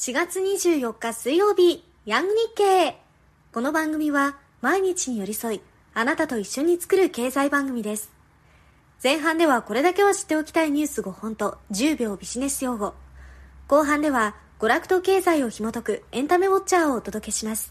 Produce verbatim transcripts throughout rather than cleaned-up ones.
しがつにじゅうよっか水曜日、ヤング日経。この番組は毎日に寄り添い、あなたと一緒に作る経済番組です。前半ではこれだけは知っておきたいニュースごほんとじゅうびょうビジネス用語。後半では娯楽と経済を紐解くエンタメウォッチャーをお届けします。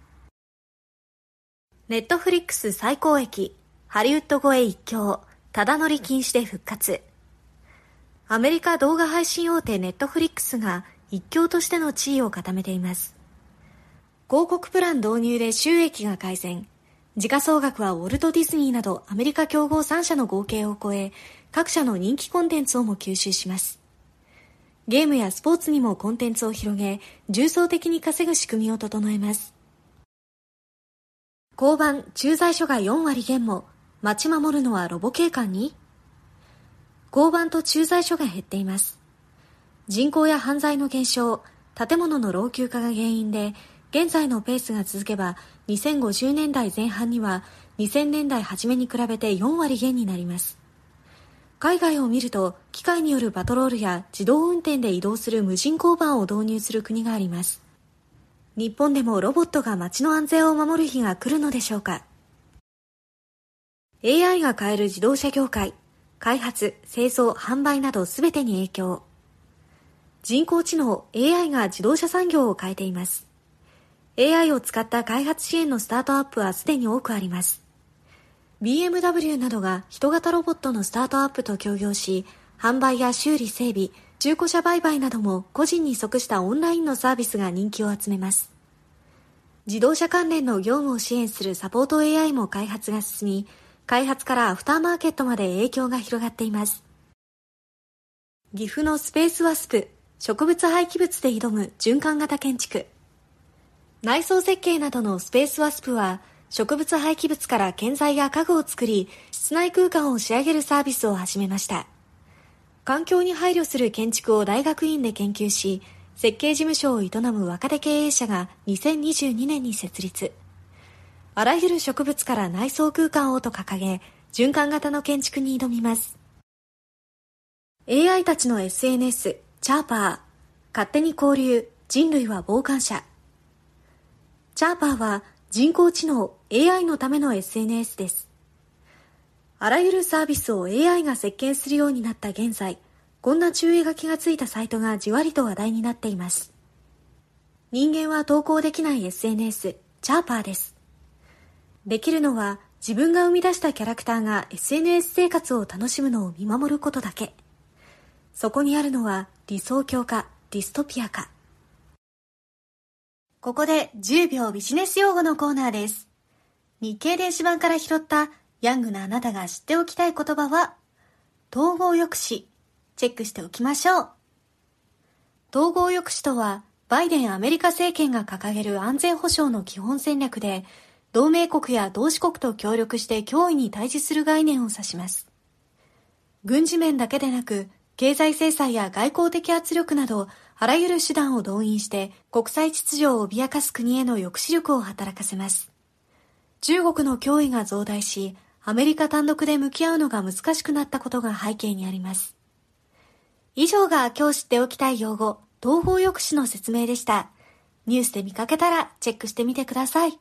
ネットフリックス最高益、ハリウッド超え一強、ただ乗り禁止で復活。アメリカ動画配信大手ネットフリックスが一強としての地位を固めています。広告プラン導入で収益が改善。時価総額はウォルト・ディズニーなどアメリカ競合さんしゃの合計を超え、各社の人気コンテンツをも吸収します。ゲームやスポーツにもコンテンツを広げ、重層的に稼ぐ仕組みを整えます。交番・駐在所がよんわり減も、街守るのはロボ警官に？交番と駐在所が減っています。人口や犯罪の減少、建物の老朽化が原因で、現在のペースが続けば、にせんごじゅうねんだいぜん半にはにせんねんだい初めに比べてよんわり減になります。海外を見ると、機械によるパトロールや自動運転で移動する無人交番を導入する国があります。日本でもロボットが街の安全を守る日が来るのでしょうか。エーアイ が変える自動車業界、開発、製造、販売などすべてに影響。人工知能 エーアイ が自動車産業を変えています。エーアイ を使った開発支援のスタートアップはすでに多くあります。ビーエムダブリュー などが人型ロボットのスタートアップと協業し、販売や修理整備、中古車売買なども個人に即したオンラインのサービスが人気を集めます。自動車関連の業務を支援するサポート エーアイ も開発が進み、開発からアフターマーケットまで影響が広がっています。岐阜のスペースワスプ、植物廃棄物で挑む循環型建築。内装設計などのスペースワスプは、植物廃棄物から建材や家具を作り、室内空間を仕上げるサービスを始めました。環境に配慮する建築を大学院で研究し、設計事務所を営む若手経営者がにせんにじゅうにねんに設立。あらゆる植物から内装空間をと掲げ、循環型の建築に挑みます。エーアイ たちの エスエヌエス、チャーパー、勝手に交流、人類は傍観者。チャーパーは人工知能 エーアイ のための エスエヌエス です。あらゆるサービスを エーアイ が席巻するようになった現在、こんな注意書きがついたサイトがじわりと話題になっています。人間は投稿できない エスエヌエス、チャーパーです。できるのは自分が生み出したキャラクターが エスエヌエス 生活を楽しむのを見守ることだけ。そこにあるのは理想郷かディストピアか。ここでじゅうびょうビジネス用語のコーナーです。日経電子版から拾ったヤングなあなたが知っておきたい言葉は、統合抑止。チェックしておきましょう。統合抑止とは、バイデンアメリカ政権が掲げる安全保障の基本戦略で、同盟国や同志国と協力して脅威に対峙する概念を指します。軍事面だけでなく、経済制裁や外交的圧力など、あらゆる手段を動員して国際秩序を脅かす国への抑止力を働かせます。中国の脅威が増大し、アメリカ単独で向き合うのが難しくなったことが背景にあります。以上が今日知っておきたい用語、統合抑止の説明でした。ニュースで見かけたらチェックしてみてください。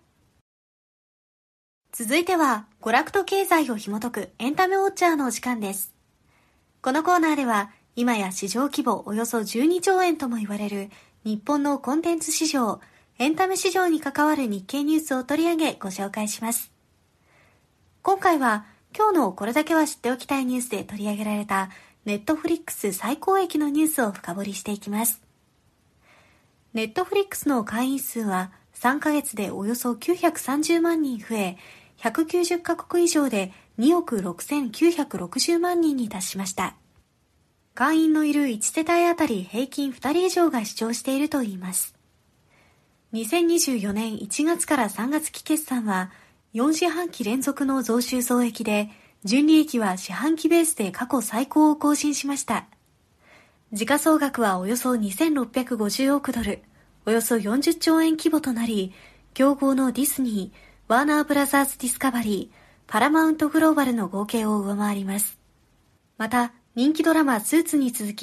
続いては、娯楽と経済を紐解くエンタメウォッチャーのお時間です。このコーナーでは、今や市場規模およそじゅうにちょうえんとも言われる日本のコンテンツ市場、エンタメ市場に関わる日経ニュースを取り上げご紹介します。今回は今日のこれだけは知っておきたいニュースで取り上げられたネットフリックス最高益のニュースを深掘りしていきます。ネットフリックスの会員数はさんかげつでおよそきゅうひゃくさんじゅうまんにん増え、ひゃくきゅうじゅっかこく以上でにおくろくせんきゅうひゃくろくじゅうまんにんに達しました。会員のいるいちせたいあたり平均ふたり以上が視聴しているといいます。にせんにじゅうよねんいちがつからさんがつ期決算はよんしはんき連続の増収増益で、純利益は四半期ベースで過去最高を更新しました。時価総額はおよそにせんろっぴゃくごじゅうおくドル、およそよんじゅっちょうえん規模となり、競合のディズニー、ワーナーブラザーズディスカバリー、パラマウントグローバルの合計を上回ります。また、人気ドラマスーツに続き、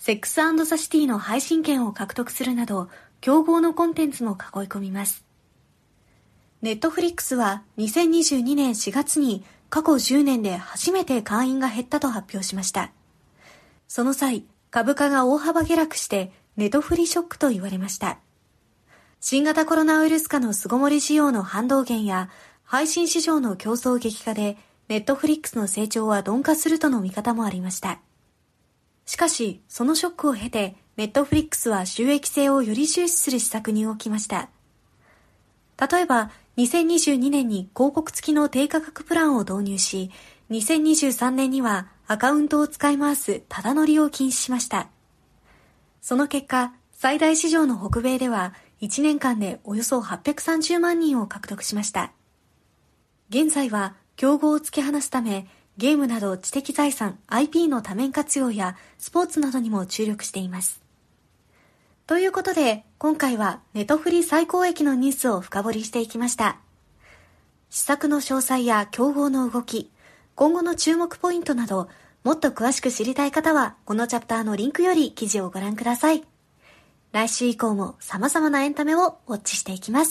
セックス&ザ・シティの配信権を獲得するなど、競合のコンテンツも囲い込みます。ネットフリックスはにせんにじゅうにねんしがつに過去じゅうねんで初めて会員が減ったと発表しました。その際、株価が大幅下落してネトフリショックと言われました。新型コロナウイルス下の巣ごもり需要の反動減や配信市場の競争激化でネットフリックスの成長は鈍化するとの見方もありました。しかし、そのショックを経てネットフリックスは収益性をより重視する施策に動きました。例えば、にせんにじゅうにねんに広告付きの低価格プランを導入し、にせんにじゅうさんねんにはアカウントを使い回すただ乗りを禁止しました。その結果、最大市場の北米ではいちねんかんでおよそはっぴゃくさんじゅうまんにんを獲得しました。現在は競合を突き放すため、ゲームなど知的財産 アイピー の多面活用やスポーツなどにも注力しています。ということで、今回はネトフリ最高益のニュースを深掘りしていきました。施策の詳細や競合の動き、今後の注目ポイントなど、もっと詳しく知りたい方は、このチャプターのリンクより記事をご覧ください。来週以降も様々なエンタメをウォッチしていきます。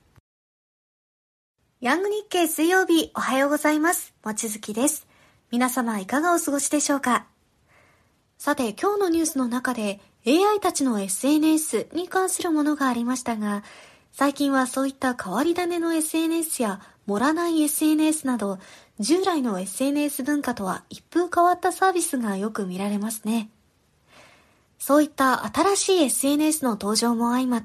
ヤング日経水曜日、おはようございます。もちづきです。皆様いかがお過ごしでしょうか。さて、今日のニュースの中で エーアイ たちの エスエヌエス に関するものがありましたが、最近はそういった変わり種の エスエヌエス や盛らない エスエヌエス など、従来の エスエヌエス 文化とは一風変わったサービスがよく見られますね。そういった新しい エスエヌエス の登場も相まって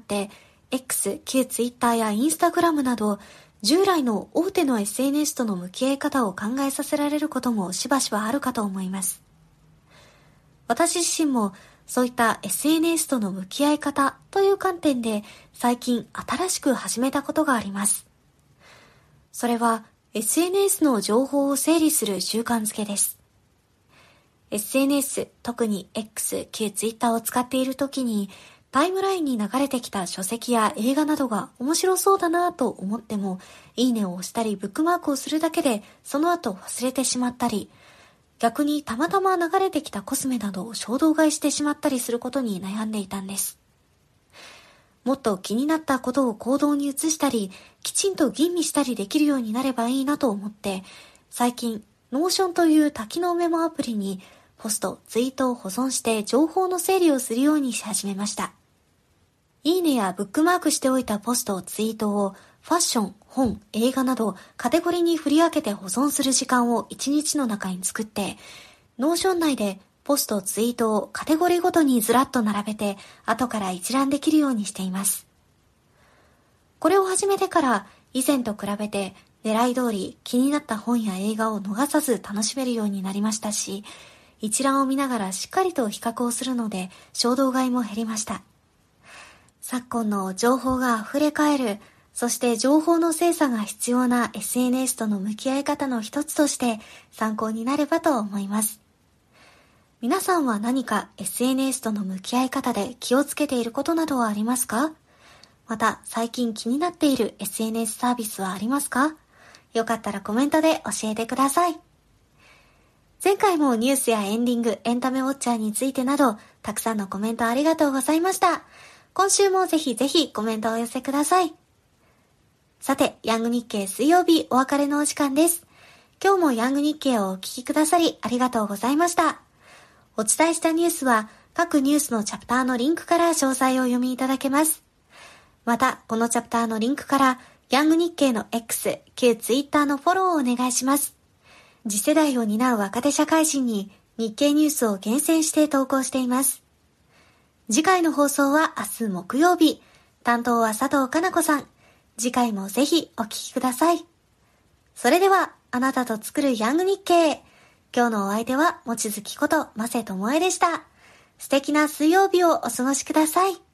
、X、旧 Twitter や Instagram など、従来の大手の エスエヌエス との向き合い方を考えさせられることもしばしばあるかと思います。私自身もそういった エスエヌエス との向き合い方という観点で最近新しく始めたことがあります。それは エスエヌエス の情報を整理する習慣づけです。エスエヌエス、特に X、旧 Twitter を使っているときにタイムラインに流れてきた書籍や映画などが面白そうだなぁと思っても、いいねを押したりブックマークをするだけでその後忘れてしまったり、逆にたまたま流れてきたコスメなどを衝動買いしてしまったりすることに悩んでいたんです。もっと気になったことを行動に移したり、きちんと吟味したりできるようになればいいなと思って、最近、ノーションという多機能メモアプリにポスト、ツイートを保存して情報の整理をするようにし始めました。いいねやブックマークしておいたポスト、ツイートをファッション、本、映画などカテゴリーに振り分けて保存する時間をいちにちの中に作って、ノーション内でポスト、ツイートをカテゴリーごとにずらっと並べて後から一覧できるようにしています。これを始めてから以前と比べて狙い通り気になった本や映画を逃さず楽しめるようになりましたし、一覧を見ながらしっかりと比較をするので衝動買いも減りました。昨今の情報が溢れかえる、そして情報の精査が必要な エスエヌエス との向き合い方の一つとして参考になればと思います。皆さんは何か エスエヌエス との向き合い方で気をつけていることなどはありますか？また最近気になっている エスエヌエス サービスはありますか？よかったらコメントで教えてください。前回もニュースやエンディング、エンタメウォッチャーについてなどたくさんのコメントありがとうございました。今週もぜひぜひコメントをお寄せください。さて、ヤング日経水曜日お別れのお時間です。今日もヤング日経をお聞きくださりありがとうございました。お伝えしたニュースは各ニュースのチャプターのリンクから詳細を読みいただけます。また、このチャプターのリンクからヤング日経の X、旧 Twitter のフォローをお願いします。次世代を担う若手社会人に日経ニュースを厳選して投稿しています。次回の放送は明日木曜日。担当は佐藤かな子さん。次回もぜひお聞きください。それでは、あなたと作るヤング日経。今日のお相手は、もちづきこと、ませともえでした。素敵な水曜日をお過ごしください。